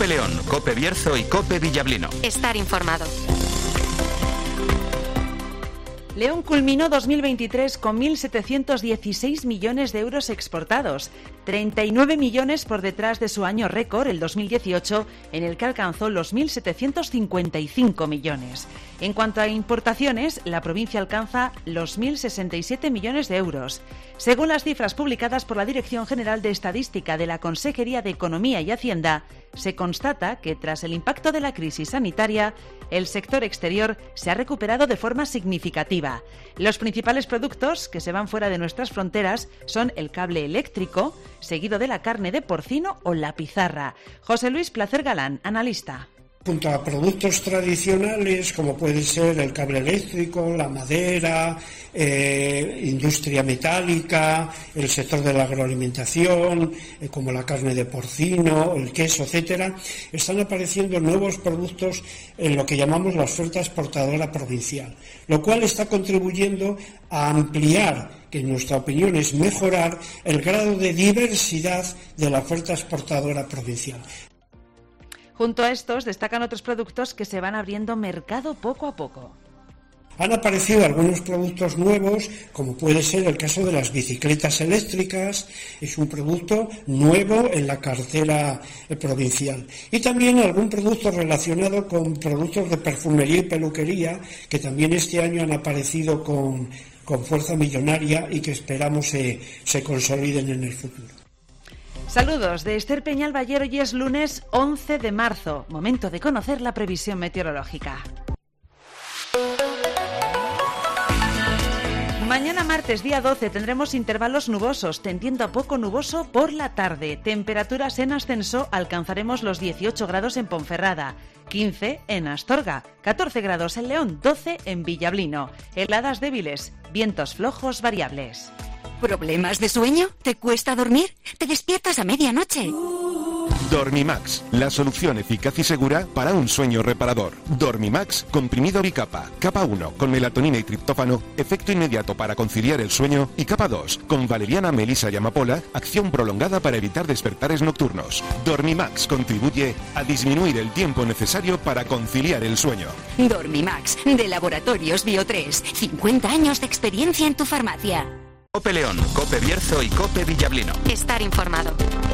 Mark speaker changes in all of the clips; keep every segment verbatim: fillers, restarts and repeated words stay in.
Speaker 1: COPE León, COPE Bierzo y COPE Villablino.
Speaker 2: Estar informado.
Speaker 3: León culminó dos mil veintitrés con mil setecientos dieciséis millones de euros exportados, treinta y nueve millones por detrás de su año récord, el dos mil dieciocho, en el que alcanzó los mil setecientos cincuenta y cinco millones. En cuanto a importaciones, la provincia alcanza los mil sesenta y siete millones de euros. Según las cifras publicadas por la Dirección General de Estadística de la Consejería de Economía y Hacienda, se constata que tras el impacto de la crisis sanitaria, el sector exterior se ha recuperado de forma significativa. Los principales productos que se van fuera de nuestras fronteras son el cable eléctrico, seguido de la carne de porcino o la pizarra. José Luis Placer Galán, analista.
Speaker 4: Junto a productos tradicionales como puede ser el cable eléctrico, la madera, eh, industria metálica, el sector de la agroalimentación, eh, como la carne de porcino, el queso, etcétera, están apareciendo nuevos productos en lo que llamamos la oferta exportadora provincial, lo cual está contribuyendo a ampliar, que en nuestra opinión es mejorar, el grado de diversidad de la oferta exportadora provincial.
Speaker 3: Junto a estos destacan otros productos que se van abriendo mercado poco a poco.
Speaker 4: Han aparecido algunos productos nuevos, como puede ser el caso de las bicicletas eléctricas, es un producto nuevo en la cartera provincial. Y también algún producto relacionado con productos de perfumería y peluquería, que también este año han aparecido con, con fuerza millonaria y que esperamos se, se consoliden en el futuro.
Speaker 3: Saludos de Esther Peñal Ballero, y es lunes once de marzo, momento de conocer la previsión meteorológica. Mañana martes, día doce, tendremos intervalos nubosos, tendiendo a poco nuboso por la tarde. Temperaturas en ascenso, alcanzaremos los dieciocho grados en Ponferrada, quince en Astorga, catorce grados en León, doce en Villablino. Heladas débiles, vientos flojos variables.
Speaker 2: ¿Problemas de sueño? ¿Te cuesta dormir? ¿Te despiertas a medianoche?
Speaker 5: Dormimax, la solución eficaz y segura para un sueño reparador. Dormimax, comprimido bicapa, capa uno con melatonina y triptófano, efecto inmediato para conciliar el sueño, y capa dos con valeriana, melisa y amapola, acción prolongada para evitar despertares nocturnos. Dormimax contribuye a disminuir el tiempo necesario para conciliar el sueño.
Speaker 2: Dormimax, de Laboratorios Bio tres, cincuenta años de experiencia en tu farmacia.
Speaker 1: COPE León, COPE Bierzo y COPE Villablino.
Speaker 2: Estar informado.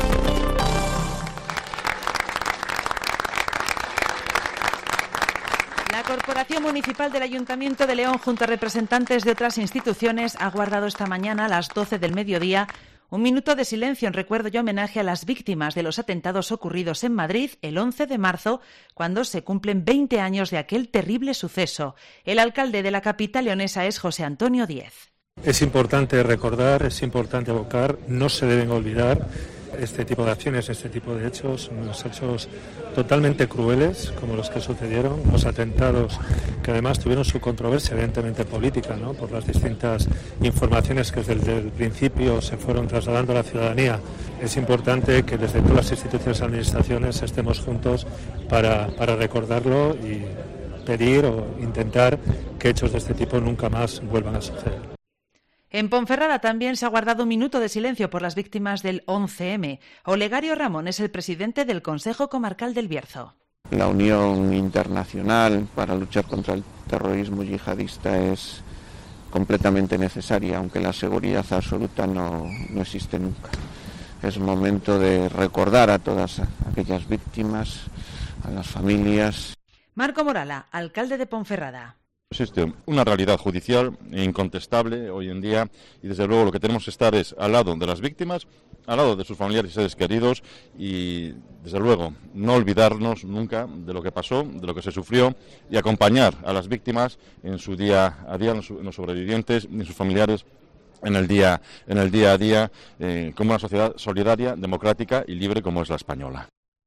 Speaker 3: La Corporación Municipal del Ayuntamiento de León, junto a representantes de otras instituciones, ha guardado esta mañana a las doce del mediodía un minuto de silencio en recuerdo y homenaje a las víctimas de los atentados ocurridos en Madrid el once de marzo, cuando se cumplen veinte años de aquel terrible suceso. El alcalde de la capital leonesa es José Antonio Díez.
Speaker 6: Es importante recordar, es importante evocar, no se deben olvidar este tipo de acciones, este tipo de hechos, unos hechos totalmente crueles como los que sucedieron, los atentados que además tuvieron su controversia evidentemente política, ¿no?, por las distintas informaciones que desde el principio se fueron trasladando a la ciudadanía. Es importante que desde todas las instituciones y administraciones estemos juntos para, para recordarlo y pedir o intentar que hechos de este tipo nunca más vuelvan a suceder.
Speaker 3: En Ponferrada también se ha guardado un minuto de silencio por las víctimas del once eme. Olegario Ramón es el presidente del Consejo Comarcal del Bierzo.
Speaker 7: La unión internacional para luchar contra el terrorismo yihadista es completamente necesaria, aunque la seguridad absoluta no, no existe nunca. Es momento de recordar a todas aquellas víctimas, a las familias.
Speaker 3: Marco Morala, alcalde de Ponferrada.
Speaker 8: Existe una realidad judicial incontestable hoy en día y desde luego lo que tenemos que estar es al lado de las víctimas, al lado de sus familiares y seres queridos y desde luego no olvidarnos nunca de lo que pasó, de lo que se sufrió y acompañar a las víctimas en su día a día, en los sobrevivientes y en sus familiares en el día, en el día a día eh, como una sociedad solidaria, democrática y libre como es la española.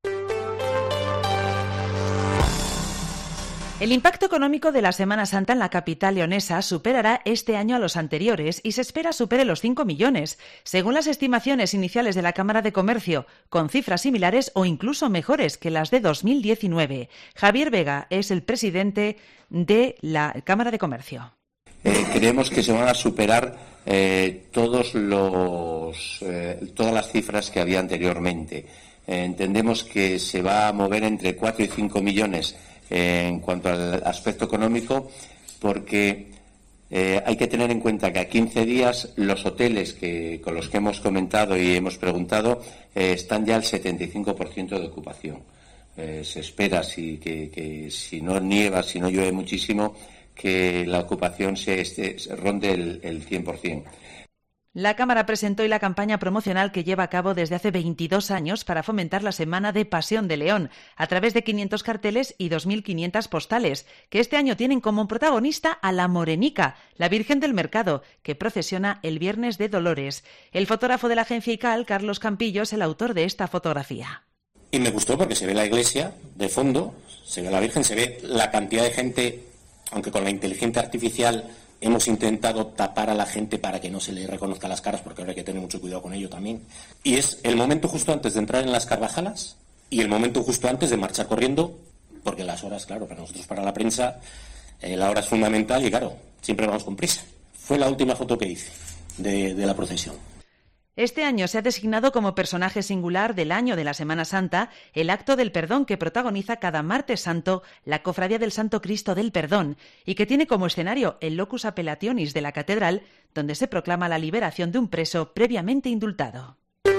Speaker 3: El impacto económico de la Semana Santa en la capital leonesa superará este año a los anteriores y se espera supere los cinco millones, según las estimaciones iniciales de la Cámara de Comercio, con cifras similares o incluso mejores que las de dos mil diecinueve. Javier Vega es el presidente de la Cámara de Comercio.
Speaker 9: Eh, creemos que se van a superar eh, todos los, eh, todas las cifras que había anteriormente. eh, entendemos que se va a mover entre cuatro y cinco millones eh, en cuanto al aspecto económico, porque eh, hay que tener en cuenta que a quince días los hoteles que con los que hemos comentado y hemos preguntado eh, están ya al setenta y cinco por ciento de ocupación. Eh, se espera si, que, que si no nieva, si no llueve muchísimo, que la ocupación se, este, ronde el, el cien por ciento.
Speaker 3: La Cámara presentó hoy la campaña promocional que lleva a cabo desde hace veintidós años para fomentar la Semana de Pasión de León, a través de quinientos carteles y dos mil quinientas postales, que este año tienen como protagonista a la Morenica, la Virgen del Mercado, que procesiona el Viernes de Dolores. El fotógrafo de la agencia I C A L, Carlos Campillo, es el autor de esta fotografía.
Speaker 10: Y me gustó porque se ve la iglesia de fondo, se ve la Virgen, se ve la cantidad de gente, aunque con la inteligencia artificial hemos intentado tapar a la gente para que no se le reconozca las caras, porque ahora hay que tener mucho cuidado con ello también. Y es el momento justo antes de entrar en las Carvajalas y el momento justo antes de marchar corriendo, porque las horas, claro, para nosotros, para la prensa, eh, la hora es fundamental y, claro, siempre vamos con prisa. Fue la última foto que hice de, de la procesión.
Speaker 3: Este año se ha designado como personaje singular del año de la Semana Santa el Acto del Perdón que protagoniza cada martes santo la Cofradía del Santo Cristo del Perdón y que tiene como escenario el locus appellationis de la catedral, donde se proclama la liberación de un preso previamente indultado.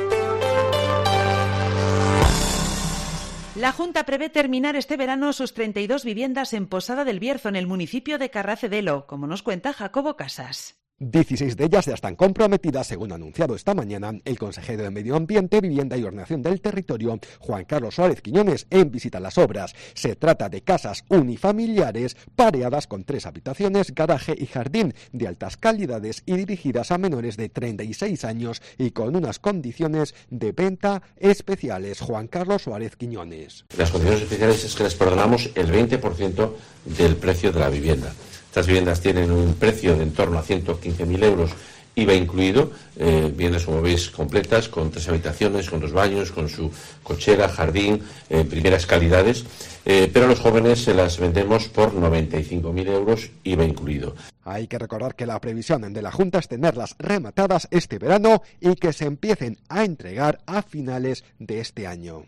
Speaker 3: La Junta prevé terminar este verano sus treinta y dos viviendas en Posada del Bierzo, en el municipio de Carracedelo, como nos cuenta Jacobo Casas.
Speaker 11: dieciséis de ellas ya están comprometidas, según ha anunciado esta mañana el consejero de Medio Ambiente, Vivienda y Ordenación del Territorio, Juan Carlos Suárez Quiñones, en visita a las obras. Se trata de casas unifamiliares pareadas con tres habitaciones, garaje y jardín de altas calidades y dirigidas a menores de treinta y seis años y con unas condiciones de venta especiales. Juan Carlos Suárez Quiñones.
Speaker 12: Las condiciones especiales es que les perdonamos el veinte por ciento del precio de la vivienda. Estas viviendas tienen un precio de en torno a ciento quince mil euros, I V A incluido, eh, viviendas, como veis, completas, con tres habitaciones, con dos baños, con su cochera, jardín, eh, primeras calidades, eh, pero a los jóvenes se las vendemos por noventa y cinco mil euros, I V A incluido.
Speaker 11: Hay que recordar que la previsión de la Junta es tenerlas rematadas este verano y que se empiecen a entregar a finales de este año.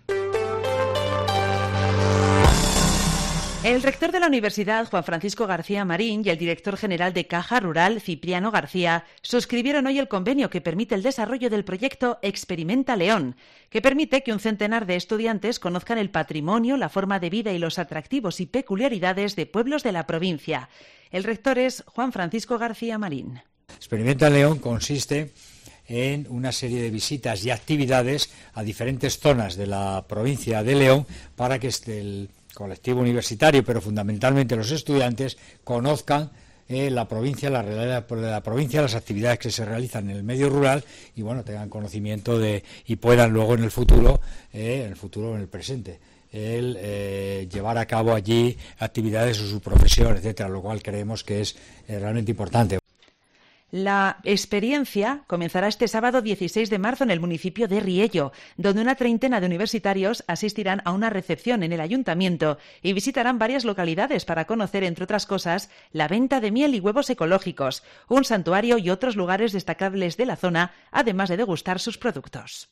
Speaker 3: El rector de la universidad, Juan Francisco García Marín, y el director general de Caja Rural, Cipriano García, suscribieron hoy el convenio que permite el desarrollo del proyecto Experimenta León, que permite que un centenar de estudiantes conozcan el patrimonio, la forma de vida y los atractivos y peculiaridades de pueblos de la provincia. El rector es Juan Francisco García Marín.
Speaker 13: Experimenta León consiste en una serie de visitas y actividades a diferentes zonas de la provincia de León para que el colectivo universitario, pero fundamentalmente los estudiantes, conozcan eh, la provincia, la realidad de la provincia, las actividades que se realizan en el medio rural y bueno, tengan conocimiento de y puedan luego en el futuro, eh, en el futuro, en el presente, el eh, llevar a cabo allí actividades o su profesión, etcétera, lo cual creemos que es eh, realmente importante.
Speaker 3: La experiencia comenzará este sábado dieciséis de marzo en el municipio de Riello, donde una treintena de universitarios asistirán a una recepción en el ayuntamiento y visitarán varias localidades para conocer, entre otras cosas, la venta de miel y huevos ecológicos, un santuario y otros lugares destacables de la zona, además de degustar sus productos.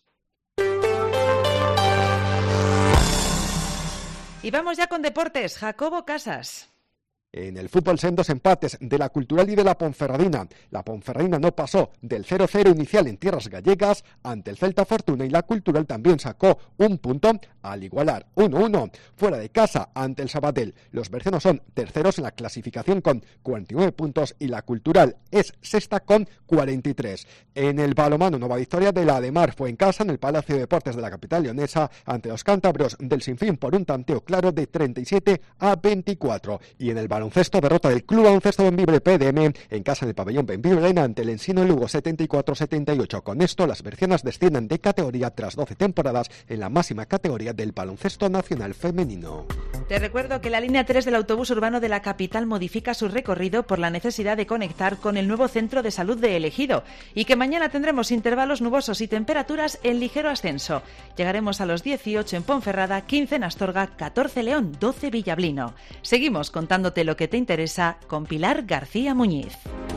Speaker 3: Y vamos ya con deportes. Jacobo Casas.
Speaker 11: En el fútbol se ven dos empates de la Cultural y de la Ponferradina. La Ponferradina no pasó del cero cero inicial en tierras gallegas ante el Celta Fortuna y la Cultural también sacó un punto al igualar uno uno fuera de casa ante el Sabadell. Los bercenos son terceros en la clasificación con cuarenta y nueve puntos y la Cultural es sexta con cuarenta y tres. En el balonmano, nueva victoria de la Ademar fue en casa en el Palacio de Deportes de la capital leonesa ante los cántabros del Sinfín por un tanteo claro de treinta y siete a veinticuatro. Y en el baloncesto, derrota del Club Baloncesto Bembibre P D M en casa en el pabellón Bembibre Arena ante el Ensino Lugo setenta y cuatro a setenta y ocho. Con esto, las bercianas descienden de categoría tras doce temporadas en la máxima categoría del baloncesto nacional femenino.
Speaker 3: Te recuerdo que la línea tres del autobús urbano de la capital modifica su recorrido por la necesidad de conectar con el nuevo centro de salud de El Ejido y que mañana tendremos intervalos nubosos y temperaturas en ligero ascenso. Llegaremos a los dieciocho en Ponferrada, quince en Astorga, catorce León, doce Villablino. Seguimos contándote lo que te interesa con Pilar García Muñiz.